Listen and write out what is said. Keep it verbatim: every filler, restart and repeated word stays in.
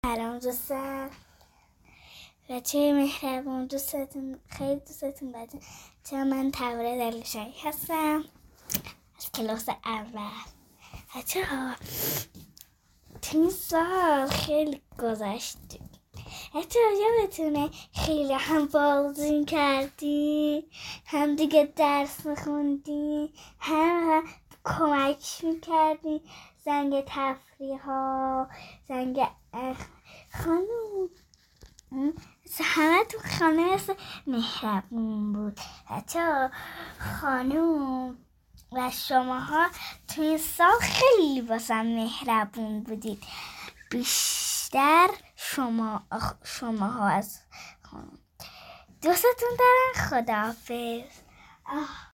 سلام دوستان، بچه مهربون، دوستتون خیلی دوستتون دارم. چون من تباره دلشایی هستم از کلاس اول. بچه ها تو این سال خیلی گذشتیم. بچه ها یادتونه خیلی هم بازی کردی، هم دیگه درس میخوندی، هم, هم کمک میکردی، زنگ تفریح ها، زنگ خانم همه تو خانه مثل مهربون بود. بچه خانم و شماها تو این سال خیلی واسم مهربون بودید، بیشتر شما شماها از خانم. دوستتون دارم. خداحافظ.